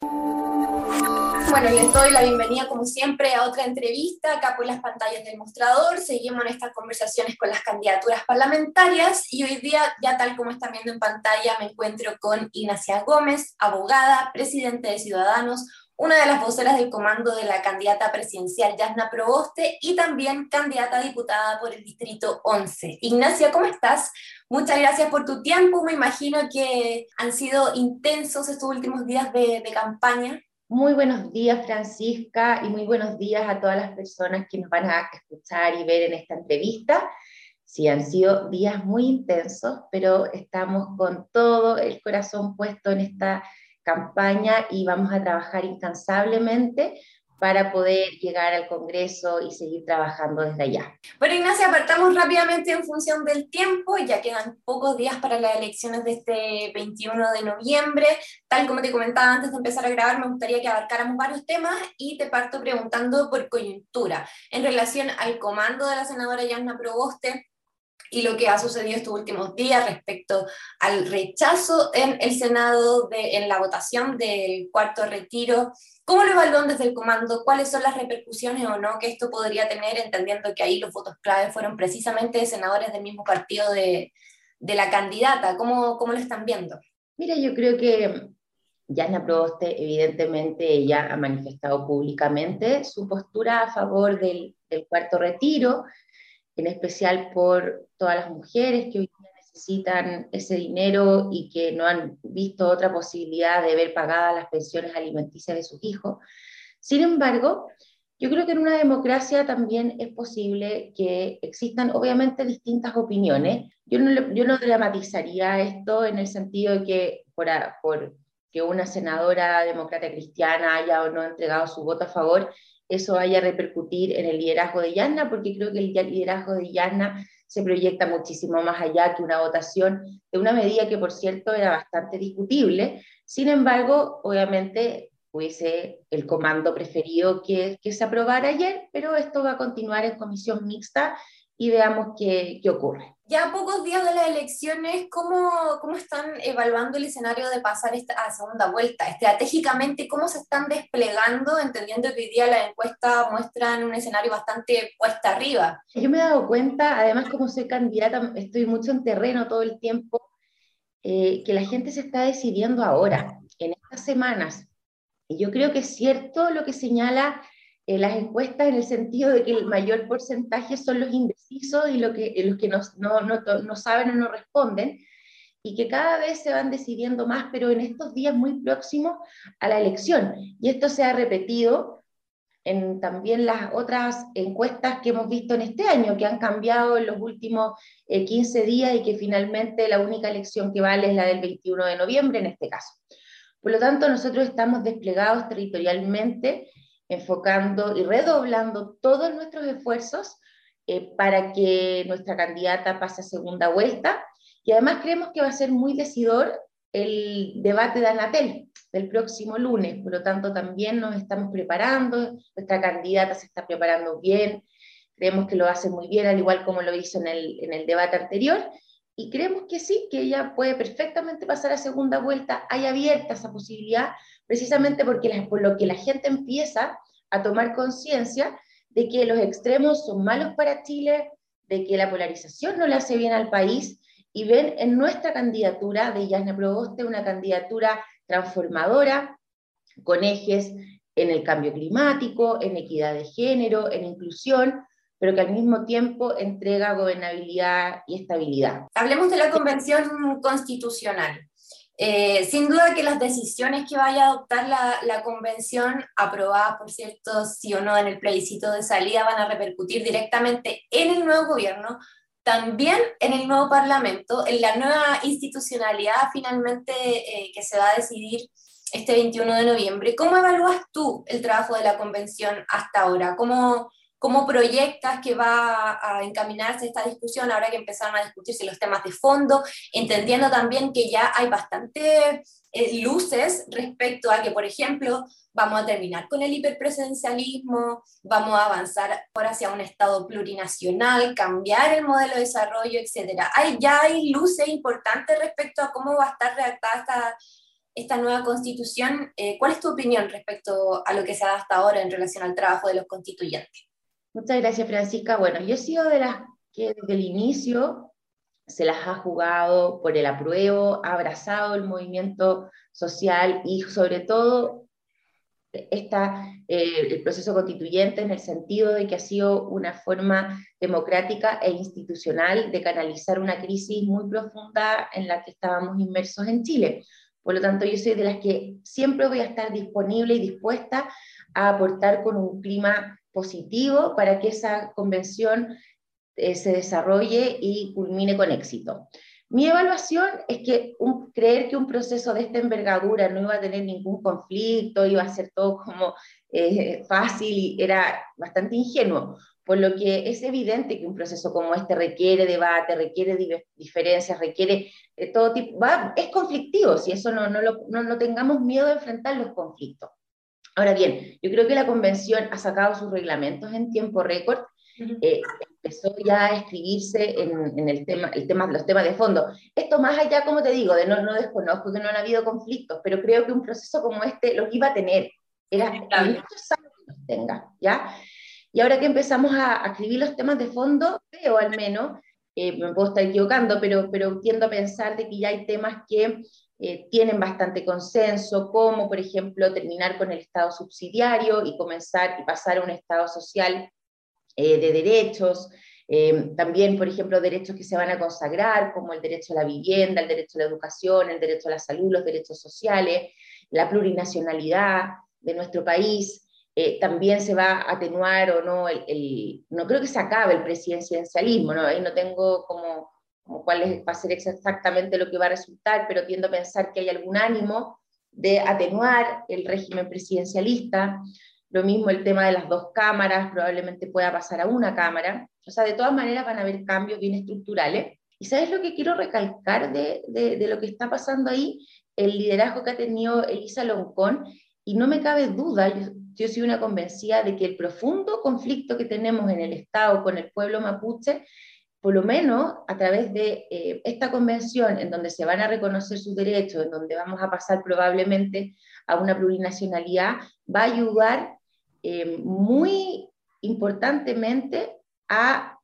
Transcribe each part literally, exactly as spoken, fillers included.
Bueno, les doy la bienvenida como siempre a otra entrevista acá por las pantallas del mostrador. Seguimos en estas conversaciones con las candidaturas parlamentarias y hoy día, ya tal como están viendo en pantalla, me encuentro con Ignacia Gómez, abogada, presidente de Ciudadanos, una de las voceras del comando de la candidata presidencial Yasna Proboste y también candidata a diputada por el Distrito once. Ignacia, ¿cómo estás? Muchas gracias por tu tiempo. Me imagino que han sido intensos estos últimos días de, de campaña. Muy buenos días, Francisca, y muy buenos días a todas las personas que nos van a escuchar y ver en esta entrevista. Sí, han sido días muy intensos, pero estamos con todo el corazón puesto en esta campaña y vamos a trabajar incansablemente para poder llegar al Congreso y seguir trabajando desde allá. Bueno, Ignacia, apartamos rápidamente en función del tiempo, ya quedan pocos días para las elecciones de este veintiuno de noviembre. Tal como te comentaba antes de empezar a grabar, me gustaría que abarcáramos varios temas y te parto preguntando por coyuntura. En relación al comando de la senadora Yasna Proboste, y lo que ha sucedido estos últimos días respecto al rechazo en el Senado, de, en la votación del cuarto retiro. ¿Cómo lo evalúan desde el comando? ¿Cuáles son las repercusiones o no que esto podría tener, entendiendo que ahí los votos clave fueron precisamente de senadores del mismo partido de, de la candidata? ¿Cómo, cómo lo están viendo? Mira, yo creo que Yasna Proboste, evidentemente, ella ha manifestado públicamente su postura a favor del, del cuarto retiro, en especial por todas las mujeres que hoy día necesitan ese dinero y que no han visto otra posibilidad de ver pagadas las pensiones alimenticias de sus hijos. Sin embargo, yo creo que en una democracia también es posible que existan, obviamente, distintas opiniones. Yo no, yo no dramatizaría esto en el sentido de que por, por que una senadora demócrata cristiana haya o no entregado su voto a favor, eso vaya a repercutir en el liderazgo de Yasna, porque creo que el liderazgo de Yasna se proyecta muchísimo más allá que una votación de una medida que, por cierto, era bastante discutible. Sin embargo, obviamente, hubiese el comando preferido que, que se aprobara ayer, pero esto va a continuar en comisión mixta y veamos qué, qué ocurre. Ya a pocos días de las elecciones, ¿cómo, cómo están evaluando el escenario de pasar esta, a segunda vuelta? Estratégicamente, ¿cómo se están desplegando, entendiendo que hoy día las encuestas muestran un escenario bastante cuesta arriba? Yo me he dado cuenta, además como soy candidata, estoy mucho en terreno todo el tiempo, eh, que la gente se está decidiendo ahora, en estas semanas. Y yo creo que es cierto lo que señala eh, las encuestas en el sentido de que el mayor porcentaje son los indecisos y lo que, los que no, no, no, no saben o no responden, y que cada vez se van decidiendo más, pero en estos días muy próximos a la elección. Y esto se ha repetido en también las otras encuestas que hemos visto en este año, que han cambiado en los últimos eh, quince días y que finalmente la única elección que vale es la del veintiuno de noviembre en este caso. Por lo tanto, nosotros estamos desplegados territorialmente, enfocando y redoblando todos nuestros esfuerzos eh, para que nuestra candidata pase a segunda vuelta, y además creemos que va a ser muy decidor el debate de Anatel del próximo lunes. Por lo tanto, también nos estamos preparando, nuestra candidata se está preparando bien, creemos que lo hace muy bien, al igual como lo hizo en el, en el debate anterior, y creemos que sí, que ella puede perfectamente pasar a segunda vuelta. Hay abierta esa posibilidad, precisamente porque la, por lo que la gente empieza a tomar conciencia de que los extremos son malos para Chile, de que la polarización no le hace bien al país, y ven en nuestra candidatura de Yasna Proboste una candidatura transformadora, con ejes en el cambio climático, en equidad de género, en inclusión, pero que al mismo tiempo entrega gobernabilidad y estabilidad. Hablemos de la Convención Constitucional. Eh, sin duda que las decisiones que vaya a adoptar la, la Convención, aprobada, por cierto, sí o no en el plebiscito de salida, van a repercutir directamente en el nuevo gobierno, también en el nuevo Parlamento, en la nueva institucionalidad finalmente eh, que se va a decidir este veintiuno de noviembre. ¿Cómo evalúas tú el trabajo de la Convención hasta ahora? ¿Cómo, cómo proyectas que va a encaminarse esta discusión ahora que empezaron a discutirse los temas de fondo, entendiendo también que ya hay bastantes eh, luces respecto a que, por ejemplo, vamos a terminar con el hiperpresidencialismo, vamos a avanzar por hacia un Estado plurinacional, cambiar el modelo de desarrollo, etcétera? Hay, ya hay luces importantes respecto a cómo va a estar redactada esta esta nueva constitución. Eh, ¿cuál es tu opinión respecto a lo que se ha dado hasta ahora en relación al trabajo de los constituyentes? Muchas gracias, Francisca. Bueno, yo he sido de las que desde el inicio se las ha jugado por el apruebo, ha abrazado el movimiento social y sobre todo esta, eh, el proceso constituyente, en el sentido de que ha sido una forma democrática e institucional de canalizar una crisis muy profunda en la que estábamos inmersos en Chile. Por lo tanto, yo soy de las que siempre voy a estar disponible y dispuesta a aportar con un clima positivo para que esa convención eh, se desarrolle y culmine con éxito. Mi evaluación es que un, creer que un proceso de esta envergadura no iba a tener ningún conflicto, iba a ser todo como eh, fácil, y era bastante ingenuo, por lo que es evidente que un proceso como este requiere debate, requiere diferencias, requiere eh, todo tipo, va, es conflictivo, si eso no, no, lo, no, no tengamos miedo de enfrentar los conflictos. Ahora bien, yo creo que la convención ha sacado sus reglamentos en tiempo récord. Eh, empezó ya a escribirse en, en el tema, el tema, los temas de fondo. Esto más allá, como te digo, de no, no desconozco que no han habido conflictos, pero creo que un proceso como este los iba a tener. Era necesario que los tenga, ¿ya? Y ahora que empezamos a, a escribir los temas de fondo, veo al menos, eh, me puedo estar equivocando, pero, pero tiendo a pensar de que ya hay temas que eh, tienen bastante consenso, como por ejemplo terminar con el Estado subsidiario y comenzar y pasar a un Estado social eh, de derechos, eh, también, por ejemplo, derechos que se van a consagrar, como el derecho a la vivienda, el derecho a la educación, el derecho a la salud, los derechos sociales, la plurinacionalidad de nuestro país. Eh, también se va a atenuar o no, el, el, no creo que se acabe el presidencialismo, ¿no? Ahí no tengo como, como cuál es, va a ser exactamente lo que va a resultar, pero tiendo a pensar que hay algún ánimo de atenuar el régimen presidencialista. Lo mismo el tema de las dos cámaras, probablemente pueda pasar a una cámara. O sea, de todas maneras van a haber cambios bien estructurales. ¿Y sabes lo que quiero recalcar de, de, de lo que está pasando ahí? El liderazgo que ha tenido Elisa Loncón, y no me cabe duda, yo, yo soy una convencida de que el profundo conflicto que tenemos en el Estado con el pueblo mapuche, por lo menos a través de eh, esta convención, en donde se van a reconocer sus derechos, en donde vamos a pasar probablemente a una plurinacionalidad, va a ayudar eh, muy importantemente a,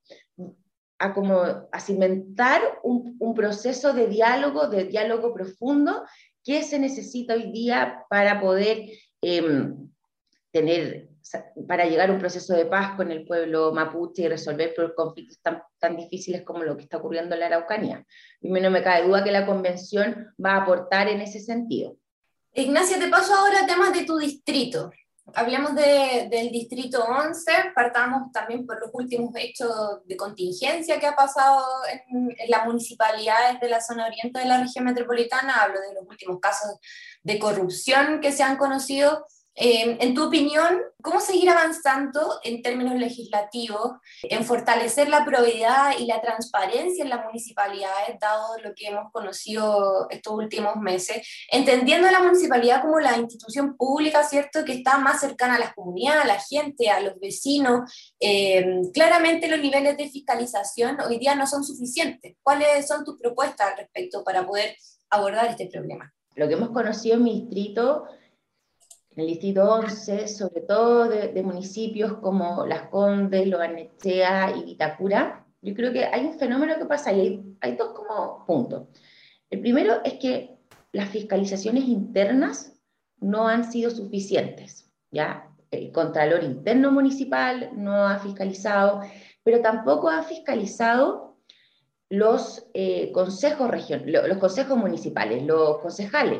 a, como, a cimentar un, un proceso de diálogo, de diálogo profundo, que se necesita hoy día para poder eh, tener, para llegar a un proceso de paz con el pueblo mapuche y resolver conflictos tan, tan difíciles como lo que está ocurriendo en la Araucanía. A mí no me cabe duda que la convención va a aportar en ese sentido. Ignacia, te paso ahora a temas de tu distrito. Hablemos de, del distrito once, partamos también por los últimos hechos de contingencia que ha pasado en, en las municipalidades de la zona oriente de la región metropolitana. Hablo de los últimos casos de corrupción que se han conocido. Eh, en tu opinión, ¿cómo seguir avanzando en términos legislativos en fortalecer la probidad y la transparencia en las municipalidades, dado lo que hemos conocido estos últimos meses, entendiendo a la municipalidad como la institución pública, ¿cierto?, que está más cercana a las comunidades, a la gente, a los vecinos? Eh, claramente los niveles de fiscalización hoy día no son suficientes. ¿Cuáles son tus propuestas al respecto para poder abordar este problema? Lo que hemos conocido en mi distrito, en el distrito once, sobre todo de, de municipios como Las Condes, Lo Barnechea y Vitacura, yo creo que hay un fenómeno que pasa y hay, hay dos como puntos. El primero es que las fiscalizaciones internas no han sido suficientes, ¿ya? El Contralor Interno Municipal no ha fiscalizado, pero tampoco ha fiscalizado los, eh, consejos region, los consejos municipales, los concejales.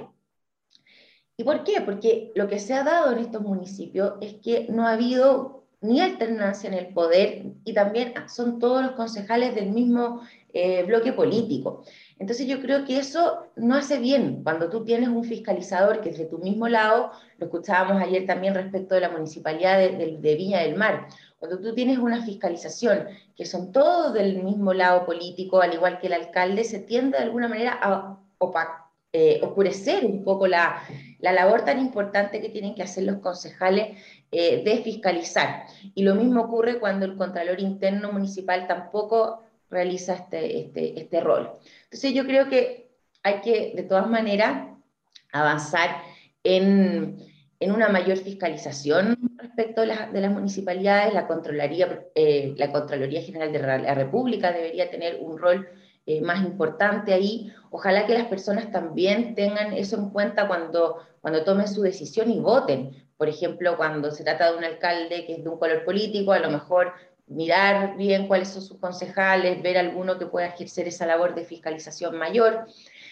¿Y por qué? Porque lo que se ha dado en estos municipios es que no ha habido ni alternancia en el poder y también son todos los concejales del mismo eh, bloque político. Entonces yo creo que eso no hace bien cuando tú tienes un fiscalizador que es de tu mismo lado, lo escuchábamos ayer también respecto de la municipalidad de, de, de Viña del Mar, cuando tú tienes una fiscalización que son todos del mismo lado político, al igual que el alcalde, se tiende de alguna manera a opacar, eh, oscurecer un poco la, la labor tan importante que tienen que hacer los concejales eh, de fiscalizar. Y lo mismo ocurre cuando el Contralor Interno Municipal tampoco realiza este, este, este rol. Entonces yo creo que hay que, de todas maneras, avanzar en, en una mayor fiscalización respecto de, la, de las municipalidades. La Contraloría, eh, la Contraloría General de la República debería tener un rol eh, más importante ahí. Ojalá que las personas también tengan eso en cuenta cuando, cuando tomen su decisión y voten. Por ejemplo, cuando se trata de un alcalde que es de un color político, a lo mejor mirar bien cuáles son sus concejales, ver alguno que pueda ejercer esa labor de fiscalización mayor.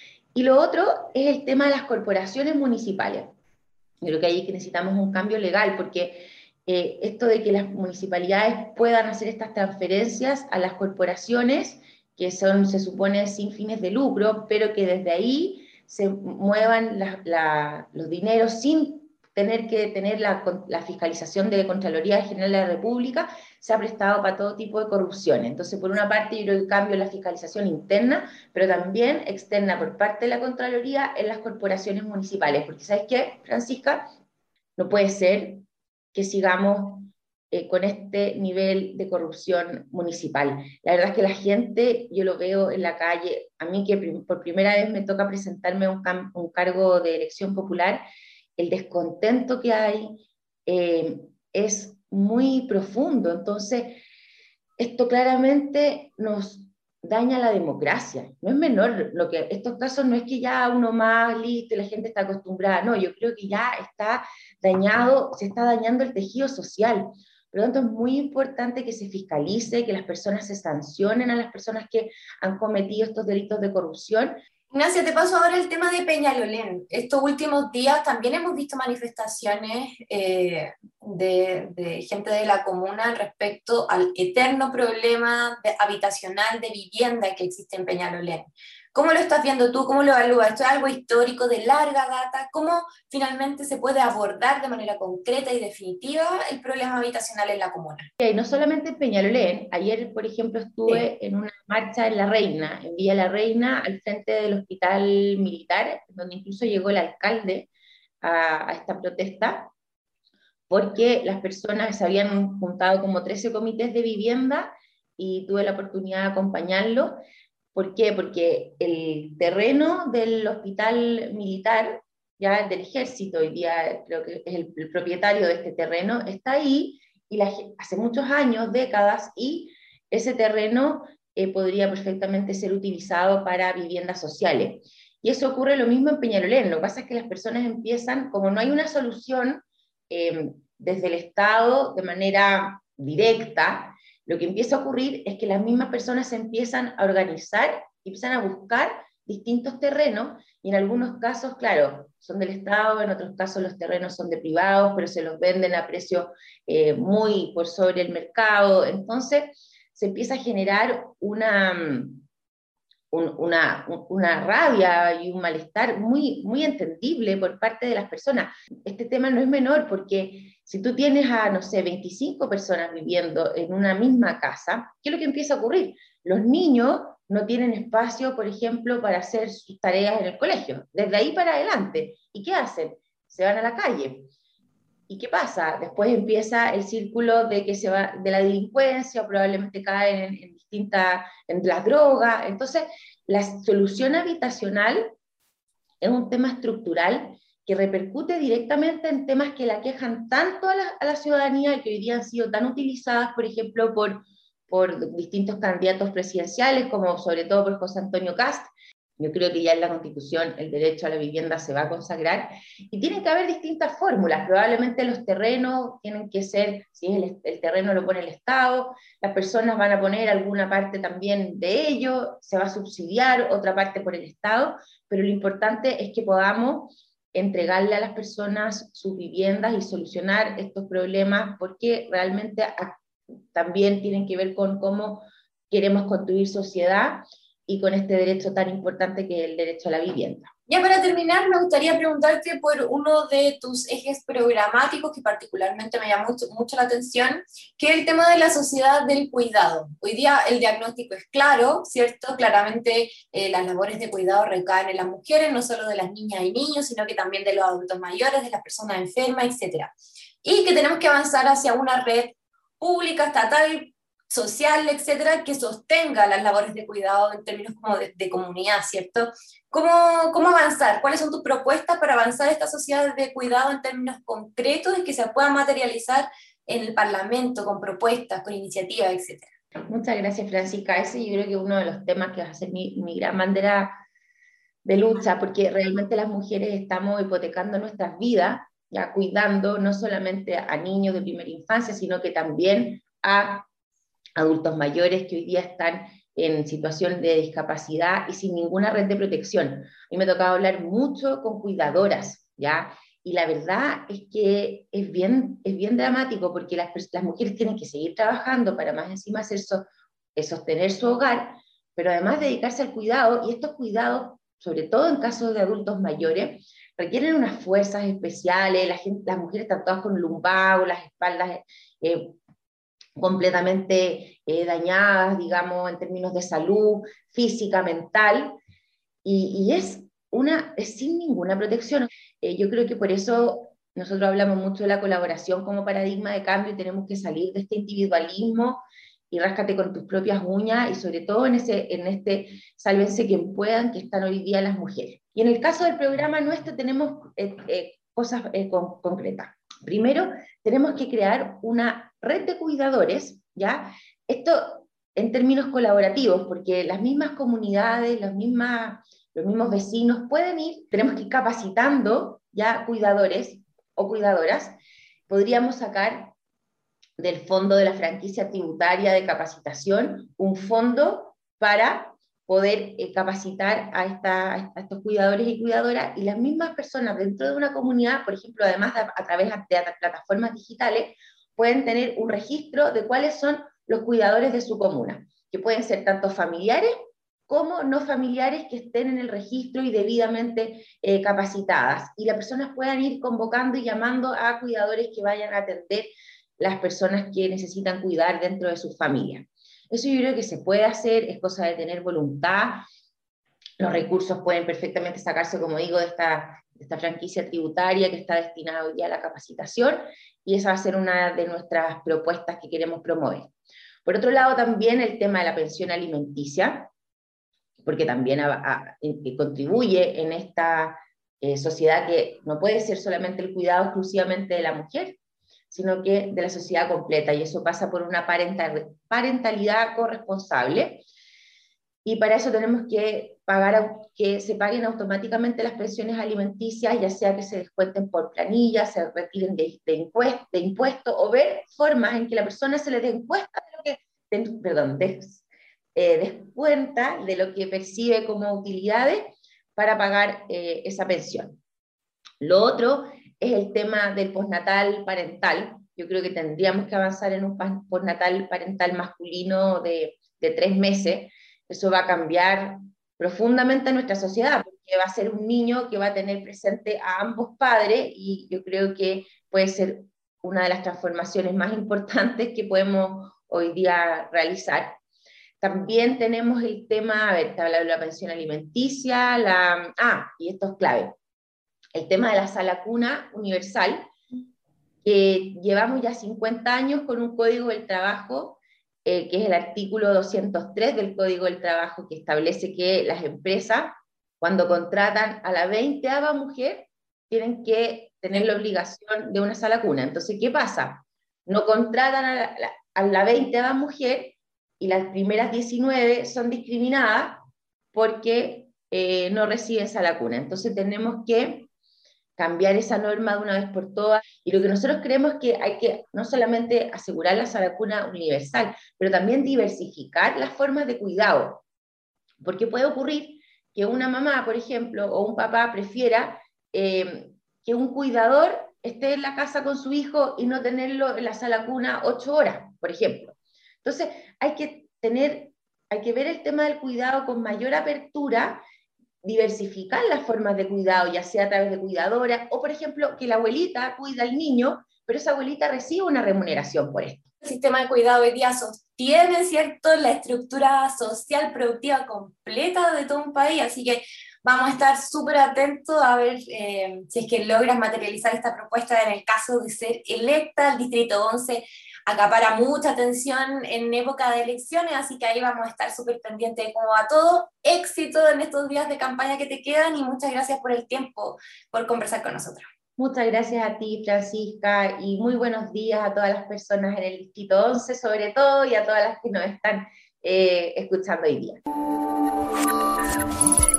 Y lo otro es el tema de las corporaciones municipales. Yo creo que ahí que necesitamos un cambio legal, porque eh, esto de que las municipalidades puedan hacer estas transferencias a las corporaciones, que son, se supone, sin fines de lucro, pero que desde ahí se muevan la, la, los dineros sin tener que tener la, la fiscalización de Contraloría General de la República, se ha prestado para todo tipo de corrupción. Entonces, por una parte, yo creo que el cambio en la fiscalización interna, pero también externa por parte de la Contraloría en las corporaciones municipales. Porque, ¿sabes qué, Francisca? No puede ser que sigamos eh, con este nivel de corrupción municipal. La verdad es que la gente, yo lo veo en la calle, a mí que prim por primera vez me toca presentarme a un, un cargo de elección popular, el descontento que hay eh, es muy profundo. Entonces, esto claramente nos daña la democracia. No es menor lo que estos casos, no es que ya uno más listo y la gente está acostumbrada, no, yo creo que ya está dañado, se está dañando el tejido social. Por lo tanto, es muy importante que se fiscalice, que las personas se sancionen a las personas que han cometido estos delitos de corrupción. Ignacia, te paso ahora el tema de Peñalolén. Estos últimos días también hemos visto manifestaciones eh, de, de gente de la comuna respecto al eterno problema de, habitacional de vivienda que existe en Peñalolén. ¿Cómo lo estás viendo tú? ¿Cómo lo evalúas? ¿Esto es algo histórico de larga data? ¿Cómo finalmente se puede abordar de manera concreta y definitiva el problema habitacional en la comuna? Y no solamente en Peñalolén, ayer, por ejemplo, estuve Sí. en una marcha en La Reina, en Villa La Reina, al frente del hospital militar, donde incluso llegó el alcalde a, a esta protesta, porque las personas se habían juntado como trece comités de vivienda y tuve la oportunidad de acompañarlos. ¿Por qué? Porque el terreno del hospital militar, ya del ejército, hoy día creo que es el, el propietario de este terreno, está ahí y la, hace muchos años, décadas, y ese terreno eh, podría perfectamente ser utilizado para viviendas sociales. Y eso ocurre lo mismo en Peñalolén. Lo que pasa es que las personas empiezan, como no hay una solución eh, desde el Estado de manera directa, lo que empieza a ocurrir es que las mismas personas se empiezan a organizar y empiezan a buscar distintos terrenos, y en algunos casos, claro, son del Estado, en otros casos los terrenos son de privados, pero se los venden a precio eh, muy por sobre el mercado. Entonces se empieza a generar una, un, una, una rabia y un malestar muy, muy entendible por parte de las personas. Este tema no es menor porque si tú tienes a, no sé, veinticinco personas viviendo en una misma casa, ¿qué es lo que empieza a ocurrir? Los niños no tienen espacio, por ejemplo, para hacer sus tareas en el colegio, desde ahí para adelante. ¿Y qué hacen? Se van a la calle. ¿Y qué pasa? Después empieza el círculo de que se va de la delincuencia, probablemente caen en, en distintas, en las drogas. Entonces, la solución habitacional es un tema estructural que repercute directamente en temas que la quejan tanto a la, a la ciudadanía y que hoy día han sido tan utilizadas, por ejemplo, por, por distintos candidatos presidenciales, como sobre todo por José Antonio Kast. Yo creo que ya en la Constitución el derecho a la vivienda se va a consagrar y tiene que haber distintas fórmulas. Probablemente los terrenos tienen que ser, si el, el terreno lo pone el Estado, las personas van a poner alguna parte también de ello, se va a subsidiar otra parte por el Estado, pero lo importante es que podamos entregarle a las personas sus viviendas y solucionar estos problemas, porque realmente también tienen que ver con cómo queremos construir sociedad y con este derecho tan importante que es el derecho a la vivienda. Ya para terminar, me gustaría preguntarte por uno de tus ejes programáticos que particularmente me llama mucho, mucho la atención, que es el tema de la sociedad del cuidado. Hoy día el diagnóstico es claro, ¿cierto? Claramente eh, las labores de cuidado recaen en las mujeres, no solo de las niñas y niños, sino que también de los adultos mayores, de las personas enfermas, etcétera. Y que tenemos que avanzar hacia una red pública, estatal, social, etcétera, que sostenga las labores de cuidado en términos como de, de comunidad, ¿cierto? ¿Cómo, ¿Cómo avanzar? ¿Cuáles son tus propuestas para avanzar esta sociedad de cuidado en términos concretos y que se pueda materializar en el Parlamento con propuestas, con iniciativas, etcétera? Muchas gracias, Francisca. Ese yo creo que es uno de los temas que va a ser mi, mi gran bandera de lucha, porque realmente las mujeres estamos hipotecando nuestras vidas, ya cuidando no solamente a niños de primera infancia, sino que también a adultos mayores que hoy día están en situación de discapacidad y sin ninguna red de protección. A mí me ha tocado hablar mucho con cuidadoras, ¿ya? Y la verdad es que es bien, es bien dramático porque las, las mujeres tienen que seguir trabajando para más encima hacer so, eh, sostener su hogar, pero además dedicarse al cuidado, y estos cuidados, sobre todo en casos de adultos mayores, requieren unas fuerzas especiales, la gente, las mujeres están todas con lumbago, las espaldas eh, completamente eh, dañadas, digamos, en términos de salud física, mental, y, y es, una, es sin ninguna protección. Eh, yo creo que por eso nosotros hablamos mucho de la colaboración como paradigma de cambio y tenemos que salir de este individualismo y ráscate con tus propias uñas y sobre todo en, ese, en este sálvense quien puedan que están hoy día las mujeres. Y en el caso del programa nuestro tenemos eh, eh, cosas eh, con, concretas. Primero, tenemos que crear una red de cuidadores, ¿ya? Esto en términos colaborativos, porque las mismas comunidades, las mismas, los mismos vecinos pueden ir, tenemos que ir capacitando ya cuidadores o cuidadoras, podríamos sacar del fondo de la franquicia tributaria de capacitación un fondo para poder eh, capacitar a, esta, a estos cuidadores y cuidadoras, y las mismas personas dentro de una comunidad, por ejemplo, además de, a través de plataformas digitales, pueden tener un registro de cuáles son los cuidadores de su comuna, que pueden ser tanto familiares como no familiares que estén en el registro y debidamente eh, capacitadas, y las personas puedan ir convocando y llamando a cuidadores que vayan a atender las personas que necesitan cuidar dentro de sus familias. Eso yo creo que se puede hacer, es cosa de tener voluntad. Los recursos pueden perfectamente sacarse, como digo, de esta, de esta franquicia tributaria que está destinada hoy día a la capacitación, y esa va a ser una de nuestras propuestas que queremos promover. Por otro lado, también el tema de la pensión alimenticia, porque también a, a, a, contribuye en esta eh, sociedad que no puede ser solamente el cuidado exclusivamente de la mujer, sino que de la sociedad completa, y eso pasa por una parental, parentalidad corresponsable, y para eso tenemos que pagar, que se paguen automáticamente las pensiones alimenticias, ya sea que se descuenten por planilla, se retiren de, de, impuesto, de impuesto, o ver formas en que la persona se le dé encuesta de lo que, de, perdón, de, eh, descuenta de lo que percibe como utilidades para pagar eh, esa pensión. Lo otro es el tema del postnatal parental. Yo creo que tendríamos que avanzar en un postnatal parental masculino de, de tres meses. Eso va a cambiar profundamente a nuestra sociedad, porque va a ser un niño que va a tener presente a ambos padres, y yo creo que puede ser una de las transformaciones más importantes que podemos hoy día realizar. También tenemos el tema, a ver, te habla de la pensión alimenticia, la, ah, y esto es clave, el tema de la sala cuna universal, que llevamos ya cincuenta años con un código del trabajo, eh, que es el artículo doscientos tres del Código del Trabajo, que establece que las empresas, cuando contratan a la veinteava mujer, tienen que tener la obligación de una sala cuna. Entonces, ¿qué pasa? No contratan a la, a la veinteava mujer y las primeras diecinueve son discriminadas porque eh, no reciben sala cuna. Entonces, tenemos que cambiar esa norma de una vez por todas, y lo que nosotros creemos es que hay que no solamente asegurar la sala cuna universal, pero también diversificar las formas de cuidado, porque puede ocurrir que una mamá, por ejemplo, o un papá prefiera eh, que un cuidador esté en la casa con su hijo y no tenerlo en la sala cuna ocho horas, por ejemplo. Entonces, hay que tener, hay que ver el tema del cuidado con mayor apertura, diversificar las formas de cuidado, ya sea a través de cuidadoras, o por ejemplo, que la abuelita cuida al niño, pero esa abuelita recibe una remuneración por esto. El sistema de cuidado hoy día sostiene, ¿cierto?, la estructura social productiva completa de todo un país, así que vamos a estar súper atentos a ver eh, si es que logras materializar esta propuesta en el caso de ser electa al Distrito once acapara mucha atención en época de elecciones, así que ahí vamos a estar súper pendientes de cómo va todo. Éxito en estos días de campaña que te quedan y muchas gracias por el tiempo, por conversar con nosotros. Muchas gracias a ti, Francisca, y muy buenos días a todas las personas en el Distrito once, sobre todo, y a todas las que nos están eh, escuchando hoy día.